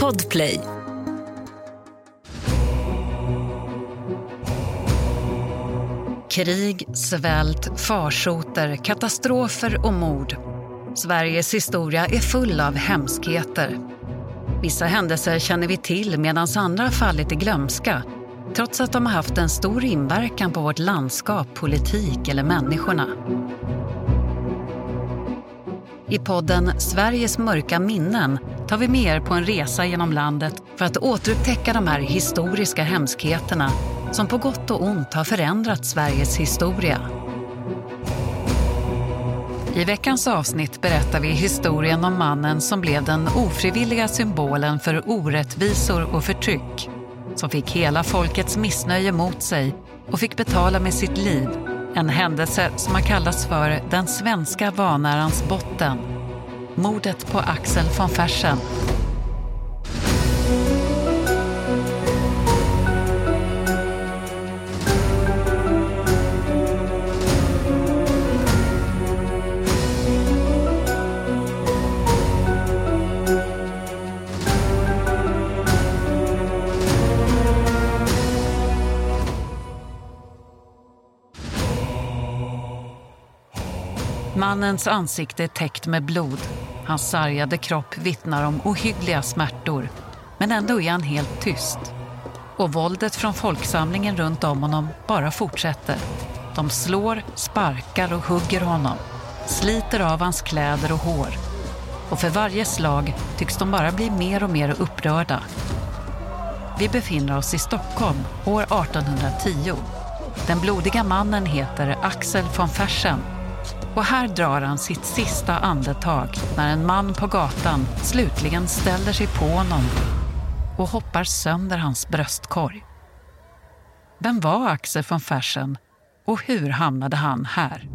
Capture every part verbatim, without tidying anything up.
Podplay. Krig, svält, farsoter, katastrofer och mord. Sveriges historia är full av hemskheter. Vissa händelser känner vi till medan andra fallit i glömska, trots att de har haft en stor inverkan på vårt landskap, politik eller människorna. I podden Sveriges mörka minnen tar vi med er på en resa genom landet för att återupptäcka de här historiska hemskheterna som på gott och ont har förändrat Sveriges historia. I veckans avsnitt berättar vi historien om mannen som blev den ofrivilliga symbolen för orättvisor och förtryck, som fick hela folkets missnöje mot sig och fick betala med sitt liv. En händelse som har kallats för den svenska vanärans botten. Mordet på Axel von Fersen. Mannens ansikte är täckt med blod. Hans sargade kropp vittnar om ohyggliga smärtor. Men ändå är han helt tyst. Och våldet från folksamlingen runt om honom bara fortsätter. De slår, sparkar och hugger honom. Sliter av hans kläder och hår. Och för varje slag tycks de bara bli mer och mer upprörda. Vi befinner oss i Stockholm år artonhundratio. Den blodiga mannen heter Axel von Fersen. Och här drar han sitt sista andetag när en man på gatan slutligen ställer sig på honom och hoppar sönder hans bröstkorg. Vem var Axel von Fersen och hur hamnade han här?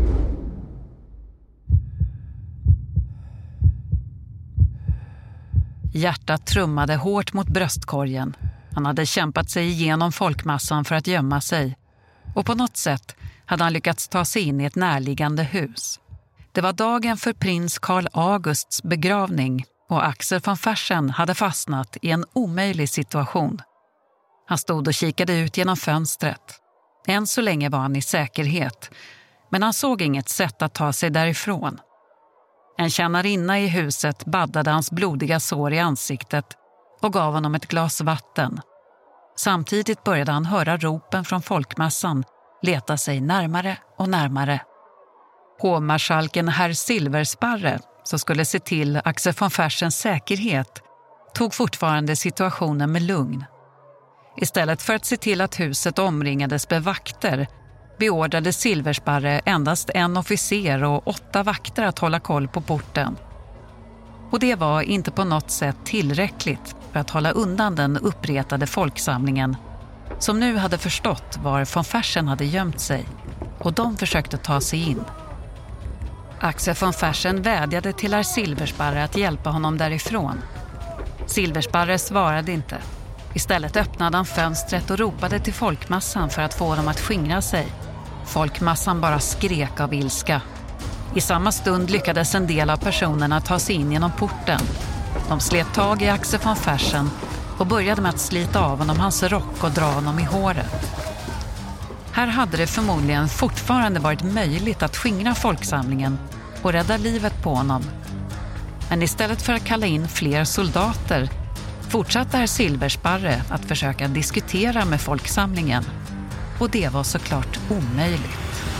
Hjärtat trummade hårt mot bröstkorgen. Han hade kämpat sig igenom folkmassan för att gömma sig. Och på något sätt hade han lyckats ta sig in i ett närliggande hus. Det var dagen för prins Carl Augusts begravning och Axel von Fersen hade fastnat i en omöjlig situation. Han stod och kikade ut genom fönstret. Än så länge var han i säkerhet, men han såg inget sätt att ta sig därifrån. En tjänarinna i huset baddade hans blodiga sår i ansiktet och gav honom ett glas vatten. Samtidigt började han höra ropen från folkmassan leta sig närmare och närmare. Hovmarskalken herr Silversparre, som skulle se till Axel von Fersens säkerhet, tog fortfarande situationen med lugn. Istället för att se till att huset omringades med vakter beordrade Silversparre endast en officer och åtta vakter att hålla koll på porten. Och det var inte på något sätt tillräckligt för att hålla undan den uppretade folksamlingen som nu hade förstått var von Fersen hade gömt sig, och de försökte ta sig in. Axel von Fersen vädjade till herr Silversparre att hjälpa honom därifrån. Silversparre svarade inte. Istället öppnade han fönstret och ropade till folkmassan för att få dem att skingra sig. Folkmassan bara skrek av ilska. I samma stund lyckades en del av personerna ta sig in genom porten. De slet tag i Axel von Fersen och började med att slita av honom hans rock och dra honom i håret. Här hade det förmodligen fortfarande varit möjligt att skingra folksamlingen och rädda livet på honom. Men istället för att kalla in fler soldater fortsatte herr Silversparre att försöka diskutera med folksamlingen. Och det var såklart omöjligt.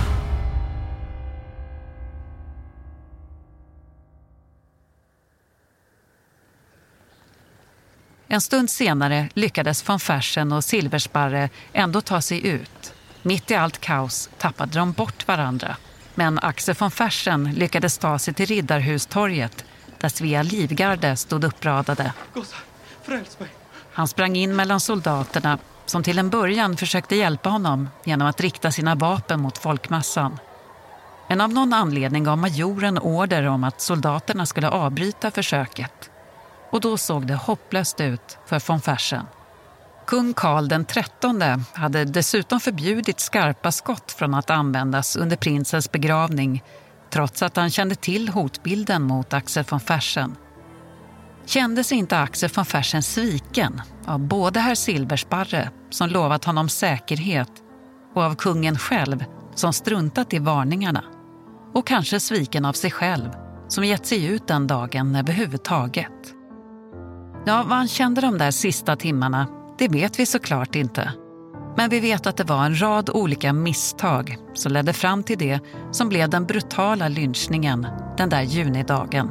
En stund senare lyckades von Fersen och Silversparre ändå ta sig ut. Mitt i allt kaos tappade de bort varandra. Men Axel von Fersen lyckades ta sig till Riddarhustorget där Svea Livgarde stod uppradade. Han sprang in mellan soldaterna som till en början försökte hjälpa honom genom att rikta sina vapen mot folkmassan. Men av någon anledning gav majoren order om att soldaterna skulle avbryta försöket. Och då såg det hopplöst ut för von Fersen. Kung Karl den trettonde hade dessutom förbjudit skarpa skott från att användas under prinsens begravning, trots att han kände till hotbilden mot Axel von Fersen. Kände sig inte Axel von Fersen sviken av både herr Silversparre som lovat honom säkerhet och av kungen själv som struntat i varningarna? Och kanske sviken av sig själv som gett sig ut den dagen överhuvudtaget? Ja, vad han kände de där sista timmarna, det vet vi såklart inte. Men vi vet att det var en rad olika misstag som ledde fram till det som blev den brutala lynchningen den där junidagen.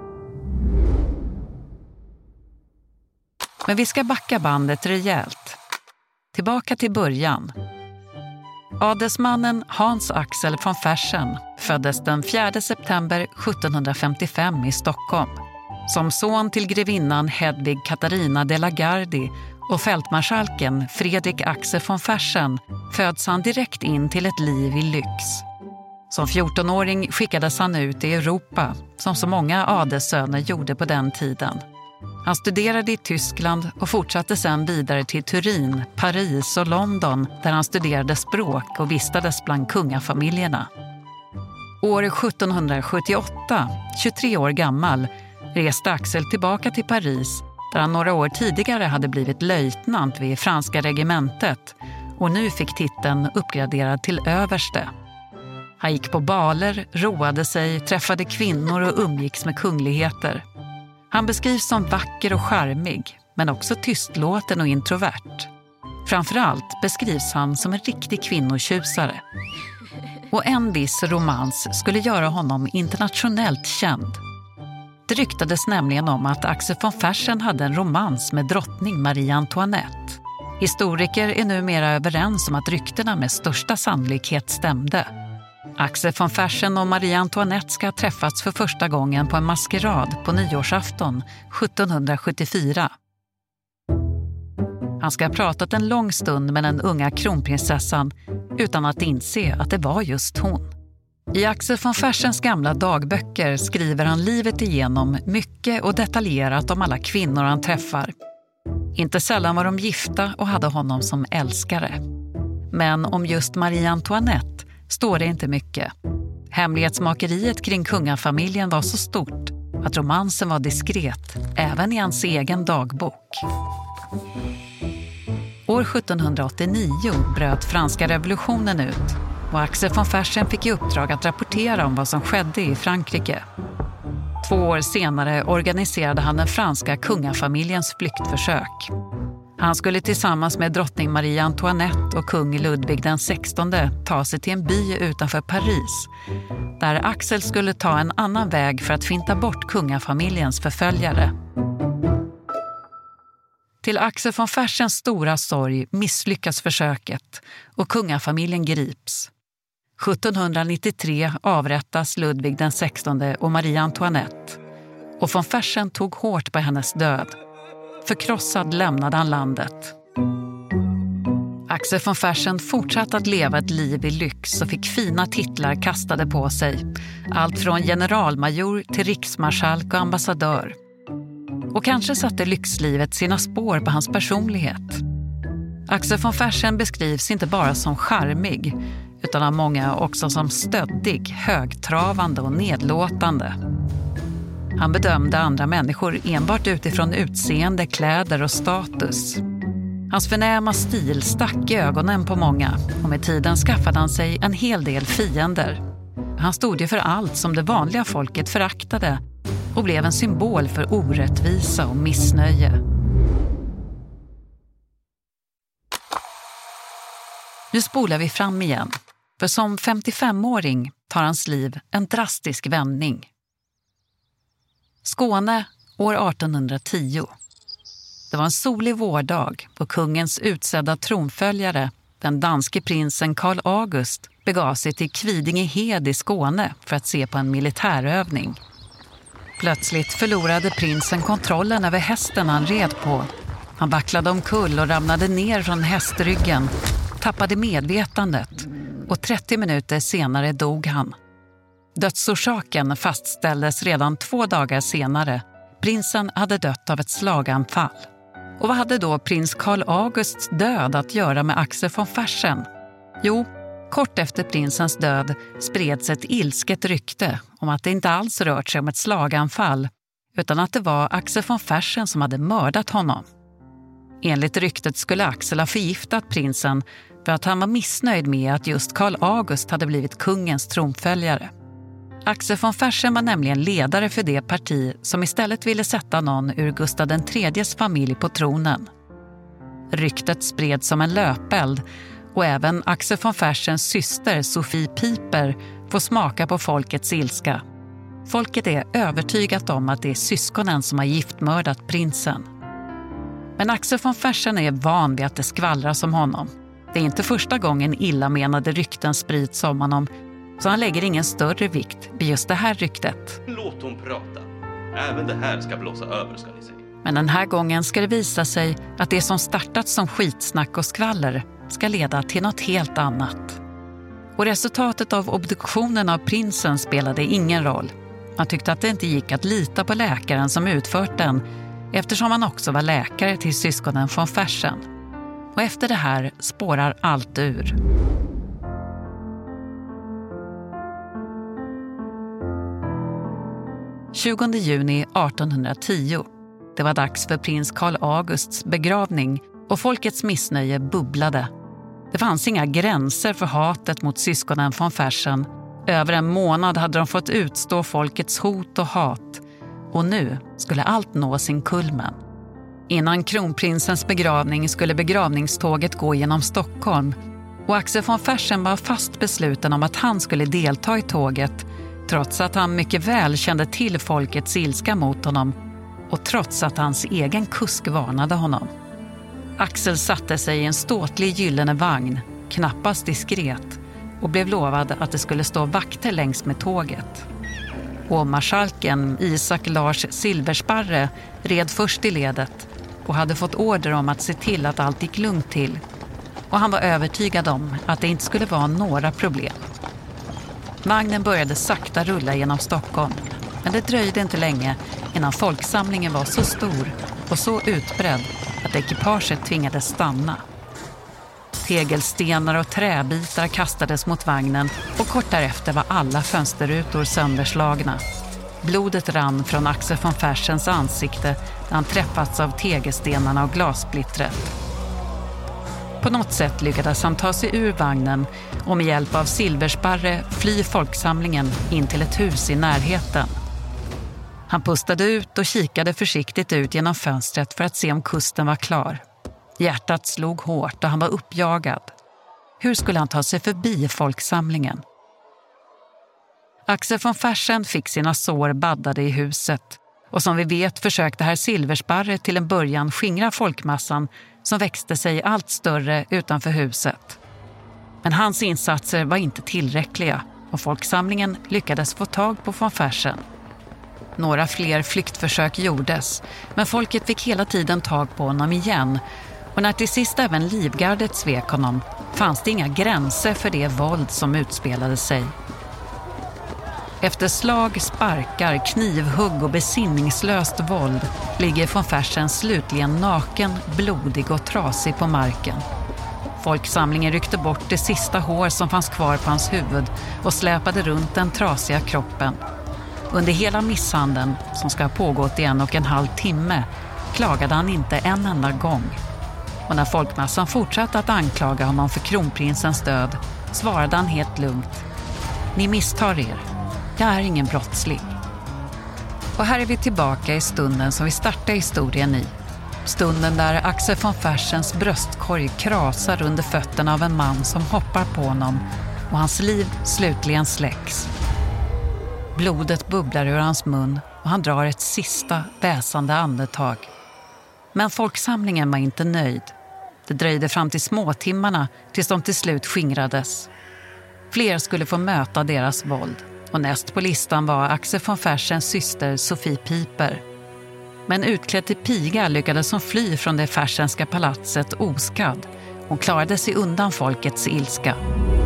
Men vi ska backa bandet rejält. Tillbaka till början. Adelsmannen Hans Axel von Fersen föddes den fjärde september sjuttonhundrafemtiofem i Stockholm. Som son till grevinnan Hedvig Katarina de la Gardie och fältmarskalken Fredrik Axel von Fersen föds han direkt in till ett liv i lyx. Som fjortonåring skickades han ut i Europa, som så många adelssöner gjorde på den tiden. Han studerade i Tyskland och fortsatte sedan vidare till Turin, Paris och London där han studerade språk och vistades bland kungafamiljerna. År sjuttonhundrasjuttioåtta, tjugotre år gammal, reste Axel tillbaka till Paris där han några år tidigare hade blivit löjtnant vid franska regementet och nu fick titeln uppgraderad till överste. Han gick på baler, roade sig, träffade kvinnor och umgicks med kungligheter. Han beskrivs som vacker och charmig, men också tystlåten och introvert. Framförallt beskrivs han som en riktig kvinnotjusare. Och en viss romans skulle göra honom internationellt känd. Det ryktades nämligen om att Axel von Fersen hade en romans med drottning Marie Antoinette. Historiker är numera överens om att ryktena med största sannolikhet stämde. Axel von Fersen och Marie Antoinette ska ha träffats för första gången på en maskerad på nyårsafton sjuttonhundrasjuttiofyra. Han ska ha pratat en lång stund med den unga kronprinsessan utan att inse att det var just hon. I Axel von Fersens gamla dagböcker skriver han livet igenom mycket och detaljerat om alla kvinnor han träffar. Inte sällan var de gifta och hade honom som älskare. Men om just Marie Antoinette står det inte mycket. Hemlighetsmakeriet kring kungafamiljen var så stort att romansen var diskret, även i hans egen dagbok. År sjuttonhundraåttionio bröt franska revolutionen ut och Axel von Fersen fick i uppdrag att rapportera om vad som skedde i Frankrike. Två år senare organiserade han den franska kungafamiljens flyktförsök. Han skulle tillsammans med drottning Marie Antoinette och kung Ludvig den sextonde ta sig till en by utanför Paris, där Axel skulle ta en annan väg för att finta bort kungafamiljens förföljare. Till Axel von Fersens stora sorg misslyckas försöket och kungafamiljen grips. sjuttonhundranittiotre avrättas Ludvig den sextonde och Marie Antoinette och von Fersen tog hårt på hennes död. Förkrossad lämnade han landet. Axel von Fersen fortsatte att leva ett liv i lyx och fick fina titlar kastade på sig. Allt från generalmajor till riksmarskalk och ambassadör. Och kanske satte lyxlivet sina spår på hans personlighet. Axel von Fersen beskrivs inte bara som charmig utan av många också som stöddig, högtravande och nedlåtande. Han bedömde andra människor enbart utifrån utseende, kläder och status. Hans förnäma stil stack i ögonen på många och med tiden skaffade han sig en hel del fiender. Han stod ju för allt som det vanliga folket föraktade och blev en symbol för orättvisa och missnöje. Nu spolar vi fram igen, för som femtiofemåring tar hans liv en drastisk vändning. Skåne år artonhundratio. Det var en solig vårdag då kungens utsedda tronföljare, den danske prinsen Carl August, begav sig till Kvidingehed i Skåne för att se på en militärövning. Plötsligt förlorade prinsen kontrollen över hästen han red på. Han backlade omkull och ramlade ner från hästryggen, tappade medvetandet och trettio minuter senare dog han. Dödsorsaken fastställdes redan två dagar senare. Prinsen hade dött av ett slaganfall. Och vad hade då prins Carl Augusts död att göra med Axel von Fersen? Jo, kort efter prinsens död spreds ett ilsket rykte om att det inte alls rört sig om ett slaganfall utan att det var Axel von Fersen som hade mördat honom. Enligt ryktet skulle Axel ha förgiftat prinsen för att han var missnöjd med att just Karl August hade blivit kungens tronföljare. Axel von Fersen var nämligen ledare för det parti som istället ville sätta någon ur Gustav den tredjes familj på tronen. Ryktet spreds som en löpeld och även Axel von Fersens syster Sofie Piper får smaka på folkets ilska. Folket är övertygat om att det är syskonen som har giftmördat prinsen. Men Axel von Fersen är van vid att det skvallras om honom. Det är inte första gången illamenade rykten sprids om honom, så han lägger ingen större vikt vid just det här ryktet. Låt hon prata. Även det här ska blåsa över, ska ni se. Men den här gången ska det visa sig att det som startat som skitsnack och skvaller ska leda till något helt annat. Och resultatet av obduktionen av prinsen spelade ingen roll. Man tyckte att det inte gick att lita på läkaren som utfört den, eftersom han också var läkare till syskonen von Fersen. Och efter det här spårar allt ur. tjugonde juni artonhundratio. Det var dags för prins Karl Augusts begravning och folkets missnöje bubblade. Det fanns inga gränser för hatet mot syskonen von Fersen. Över en månad hade de fått utstå folkets hot och hat. Och nu skulle allt nå sin kulmen. Innan kronprinsens begravning skulle begravningståget gå genom Stockholm. Och Axel von Fersen var fast besluten om att han skulle delta i tåget, trots att han mycket väl kände till folkets ilska mot honom och trots att hans egen kusk varnade honom. Axel satte sig i en ståtlig gyllene vagn, knappast diskret, och blev lovad att det skulle stå vakter längs med tåget. Och marskalken Isak Lars Silversparre red först i ledet och hade fått order om att se till att allt gick lugnt till. Och han var övertygad om att det inte skulle vara några problem. Vagnen började sakta rulla genom Stockholm, men det dröjde inte länge innan folksamlingen var så stor och så utbredd att ekipaget tvingades stanna. Tegelstenar och träbitar kastades mot vagnen och kort därefter var alla fönsterrutor sönderslagna. Blodet rann från Axel von Fersens ansikte där han träffats av tegelstenarna och glassplittret. På något sätt lyckades han ta sig ur vagnen och med hjälp av Silversparre fly folksamlingen in till ett hus i närheten. Han pustade ut och kikade försiktigt ut genom fönstret för att se om kusten var klar. Hjärtat slog hårt och han var uppjagad. Hur skulle han ta sig förbi folksamlingen? Axel von Fersen fick sina sår baddade i huset och som vi vet försökte herr Silversparre till en början skingra folkmassan som växte sig allt större utanför huset. Men hans insatser var inte tillräckliga och folksamlingen lyckades få tag på von Fersen. Några fler flyktförsök gjordes, men folket fick hela tiden tag på honom igen. Och när till sist även livgardet svek honom fanns det inga gränser för det våld som utspelade sig. Efter slag, sparkar, knivhugg och besinningslöst våld ligger von Fersen slutligen naken, blodig och trasig på marken. Folksamlingen ryckte bort det sista hår som fanns kvar på hans huvud och släpade runt den trasiga kroppen. Under hela misshandeln, som ska ha pågått i en och en halv timme, klagade han inte en enda gång. Och när folkmassan fortsatte att anklaga honom för kronprinsens död svarade han helt lugnt: "Ni misstar er. Jag är ingen brottsling." Och här är vi tillbaka i stunden som vi startade historien i. Stunden där Axel von Fersens bröstkorg krasar under fötterna av en man som hoppar på honom och hans liv slutligen släcks. Blodet bubblar ur hans mun och han drar ett sista väsande andetag. Men folksamlingen var inte nöjd. Det dröjde fram till småtimmarna tills de till slut skingrades. Fler skulle få möta deras våld och näst på listan var Axel von Fersens syster Sofie Piper. Men utklädd till piga lyckades hon fly från det Fersenska palatset oskadd. Hon klarade sig undan folkets ilska.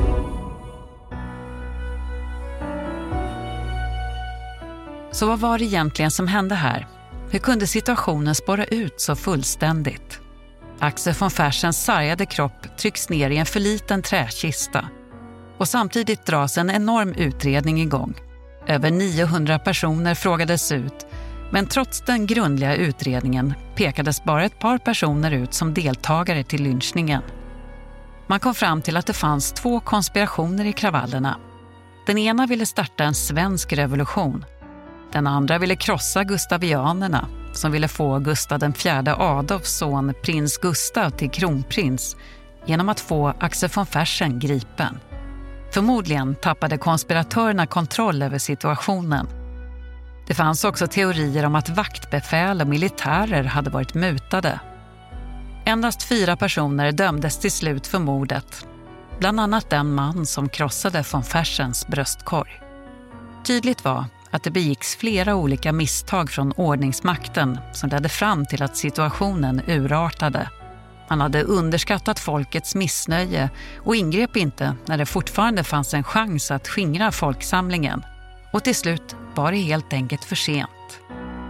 Så vad var det egentligen som hände här? Hur kunde situationen spåra ut så fullständigt? Axel von Fersens sargade kropp trycks ner i en för liten träkista. Och samtidigt dras en enorm utredning igång. Över niohundra personer frågades ut Men trots den grundliga utredningen pekades bara ett par personer ut som deltagare till lynchningen. Man kom fram till att det fanns två konspirationer i kravallerna. Den ena ville starta en svensk revolution. Den andra ville krossa gustavianerna som ville få Gustav den fjärde Adolfs son prins Gustav till kronprins genom att få Axel von Fersen gripen. Förmodligen tappade konspiratörerna kontroll över situationen. Det fanns också teorier om att vaktbefäl och militärer hade varit mutade. Endast fyra personer dömdes till slut för mordet. Bland annat den man som krossade von Fersens bröstkorg. Tydligt var att det begicks flera olika misstag från ordningsmakten som ledde fram till att situationen urartade. Man hade underskattat folkets missnöje och ingrep inte när det fortfarande fanns en chans att skingra folksamlingen. Och till slut var det helt enkelt för sent.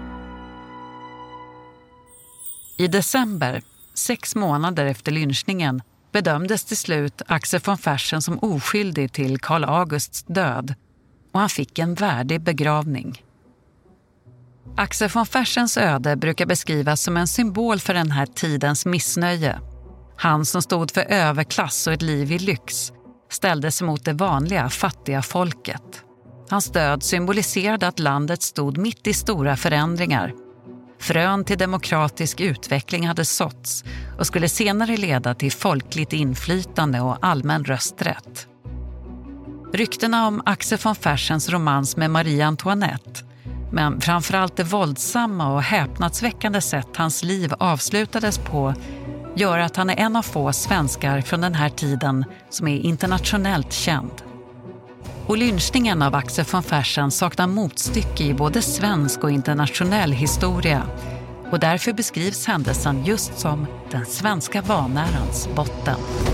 I december, sex månader efter lynchningen, bedömdes till slut Axel von Fersen som oskyldig till Karl Augusts död och han fick en värdig begravning. Axel von Fersens öde brukar beskrivas som en symbol för den här tidens missnöje. Han som stod för överklass och ett liv i lyx ställdes mot det vanliga fattiga folket. Hans död symboliserade att landet stod mitt i stora förändringar. Frön till demokratisk utveckling hade såtts och skulle senare leda till folkligt inflytande och allmän rösträtt. Ryktena om Axel von Fersens romans med Marie Antoinette, men framförallt det våldsamma och häpnadsväckande sätt hans liv avslutades på, gör att han är en av få svenskar från den här tiden som är internationellt känd. Och lynchningen av Axel von Fersen saknar motstycke i både svensk och internationell historia. Och därför beskrivs händelsen just som den svenska vanärans botten.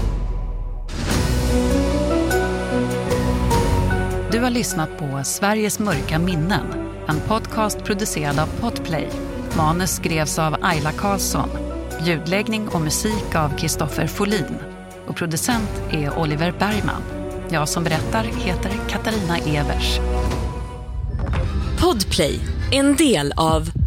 Du har lyssnat på Sveriges mörka minnen, en podcast producerad av Podplay. Manus skrevs av Ayla Karlsson, ljudläggning och musik av Kristoffer Folin och producent är Oliver Bergman. Jag som berättar heter Katarina Evers. Podplay, en del av